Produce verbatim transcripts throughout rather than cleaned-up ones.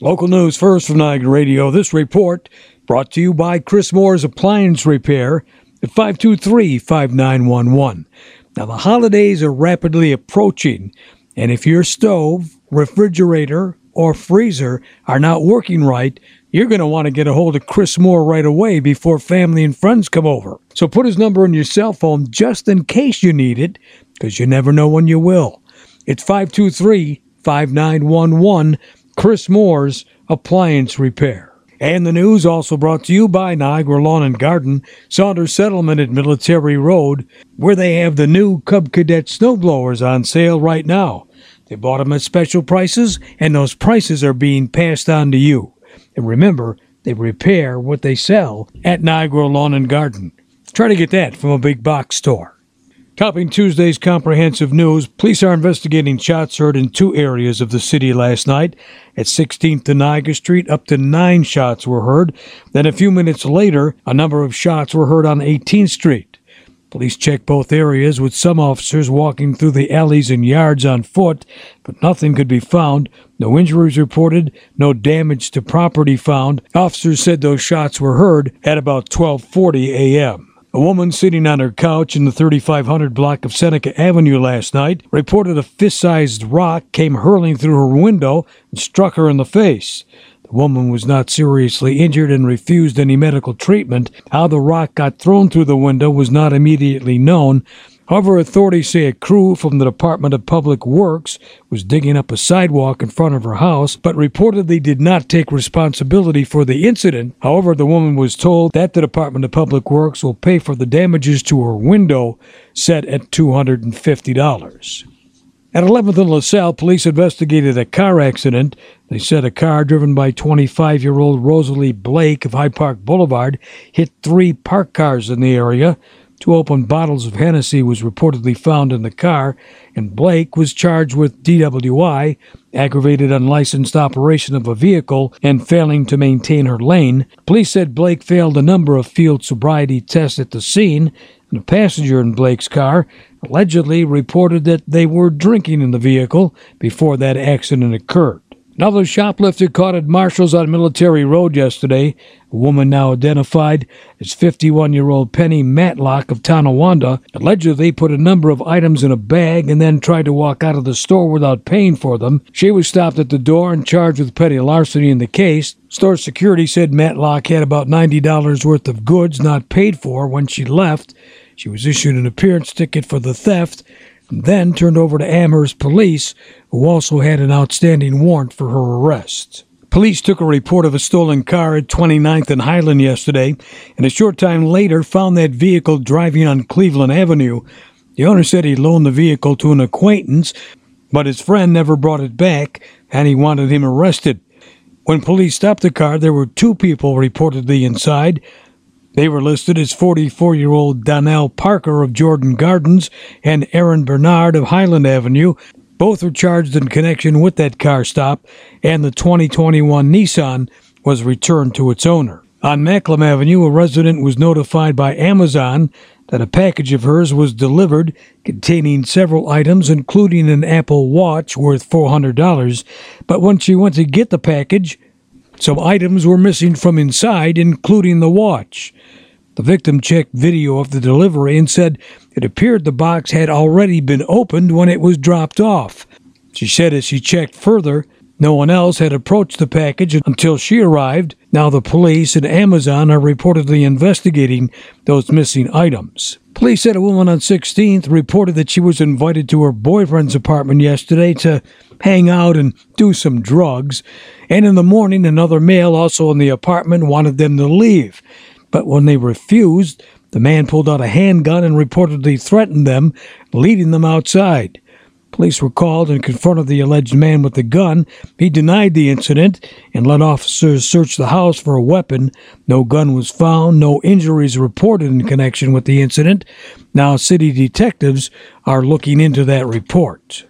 Local news first from Niagara Radio. This report brought to you by Chris Moore's Appliance Repair at five two three, five nine one one. Now, the holidays are rapidly approaching, and if your stove, refrigerator, or freezer are not working right, you're going to want to get a hold of Chris Moore right away before family and friends come over. So put his number on your cell phone just in case you need it, because you never know when you will. It's five two three, five nine one one, Chris Moore's Appliance Repair. And the news also brought to you by Niagara Lawn and Garden, Saunders Settlement at Military Road, where they have the new Cub Cadet snowblowers on sale right now. They bought them at special prices, and those prices are being passed on to you. And remember, they repair what they sell at Niagara Lawn and Garden. Try to get that from a big box store. Topping Tuesday's comprehensive news, police are investigating shots heard in two areas of the city last night. At sixteenth and Niagara Street, up to nine shots were heard. Then a few minutes later, a number of shots were heard on eighteenth Street. Police checked both areas with some officers walking through the alleys and yards on foot, but nothing could be found. No injuries reported, no damage to property found. Officers said those shots were heard at about twelve forty a.m. A woman sitting on her couch in the thirty-five hundred block of Seneca Avenue last night reported a fist-sized rock came hurling through her window and struck her in the face. The woman was not seriously injured and refused any medical treatment. How the rock got thrown through the window was not immediately known. However, authorities say a crew from the Department of Public Works was digging up a sidewalk in front of her house, but reportedly did not take responsibility for the incident. However, the woman was told that the Department of Public Works will pay for the damages to her window, set at two hundred fifty dollars. At eleventh and LaSalle, police investigated a car accident. They said a car driven by twenty-five-year-old Rosalie Blake of Hyde Park Boulevard hit three parked cars in the area. Two open bottles of Hennessy was reportedly found in the car, and Blake was charged with D W I, aggravated unlicensed operation of a vehicle, and failing to maintain her lane. Police said Blake failed a number of field sobriety tests at the scene, and a passenger in Blake's car allegedly reported that they were drinking in the vehicle before that accident occurred. Another shoplifter caught at Marshall's on Military Road yesterday. A woman now identified as fifty-one-year-old Penny Matlock of Tonawanda allegedly put a number of items in a bag and then tried to walk out of the store without paying for them. She was stopped at the door and charged with petty larceny in the case. Store security said Matlock had about ninety dollars worth of goods not paid for when she left. She was issued an appearance ticket for the theft, and then turned over to Amherst police, who also had an outstanding warrant for her arrest. Police took a report of a stolen car at twenty-ninth and Highland yesterday, and a short time later found that vehicle driving on Cleveland Avenue. The owner said he loaned the vehicle to an acquaintance, but his friend never brought it back, and he wanted him arrested. When police stopped the car, there were two people reportedly inside. They were listed as forty-four-year-old Donnell Parker of Jordan Gardens and Aaron Bernard of Highland Avenue. Both were charged in connection with that car stop, and the twenty twenty-one Nissan was returned to its owner. On Macklem Avenue, a resident was notified by Amazon that a package of hers was delivered containing several items, including an Apple Watch worth four hundred dollars. But when she went to get the package, some items were missing from inside, including the watch. The victim checked video of the delivery and said it appeared the box had already been opened when it was dropped off. She said as she checked further, no one else had approached the package until she arrived. Now the police and Amazon are reportedly investigating those missing items. Police said a woman on sixteenth reported that she was invited to her boyfriend's apartment yesterday to hang out and do some drugs, and in the morning another male also in the apartment wanted them to leave. But when they refused, the man pulled out a handgun and reportedly threatened them, leading them outside. Police were called and confronted the alleged man with the gun. He denied the incident and let officers search the house for a weapon. No gun was found, no injuries reported in connection with the incident. Now city detectives are looking into that report.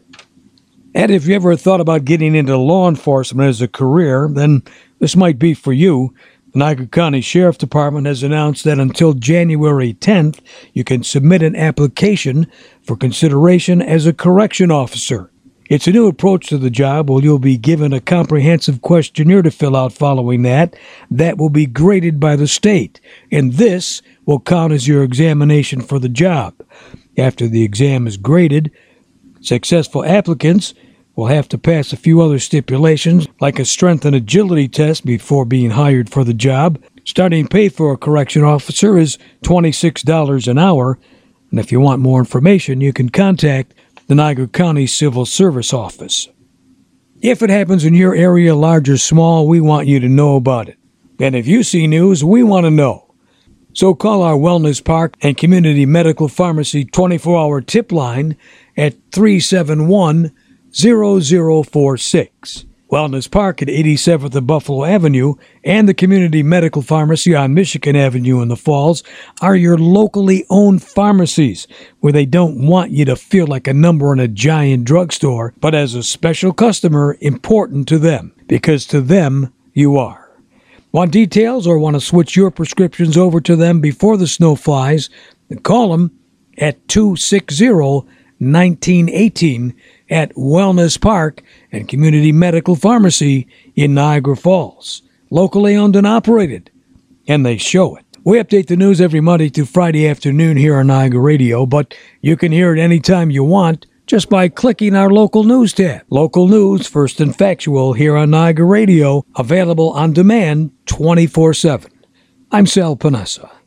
And if you ever thought about getting into law enforcement as a career, then this might be for you. The Niagara County Sheriff Department has announced that until January tenth, you can submit an application for consideration as a correction officer. It's a new approach to the job where you'll be given a comprehensive questionnaire to fill out following that. That will be graded by the state, and this will count as your examination for the job. After the exam is graded, successful applicants will have to pass a few other stipulations, like a strength and agility test before being hired for the job. Starting pay for a correction officer is twenty-six dollars an hour, and if you want more information, you can contact the Niagara County Civil Service Office. If it happens in your area, large or small, we want you to know about it. And if you see news, we want to know. So call our Wellness Park and Community Medical Pharmacy twenty-four hour tip line at three seven one, zero zero four six. Wellness Park at eighty-seventh and Buffalo Avenue and the Community Medical Pharmacy on Michigan Avenue in the Falls are your locally owned pharmacies where they don't want you to feel like a number in a giant drugstore, but as a special customer important to them, because to them you are. Want details or want to switch your prescriptions over to them before the snow flies? Then call them at two six zero, one nine one eight at Wellness Park and Community Medical Pharmacy in Niagara Falls. Locally owned and operated, and they show it. We update the news every Monday through Friday afternoon here on Niagara Radio, but you can hear it anytime you want just by clicking our local news tab. Local news, first and factual, here on Niagara Radio, available on demand twenty-four seven. I'm Sal Panessa.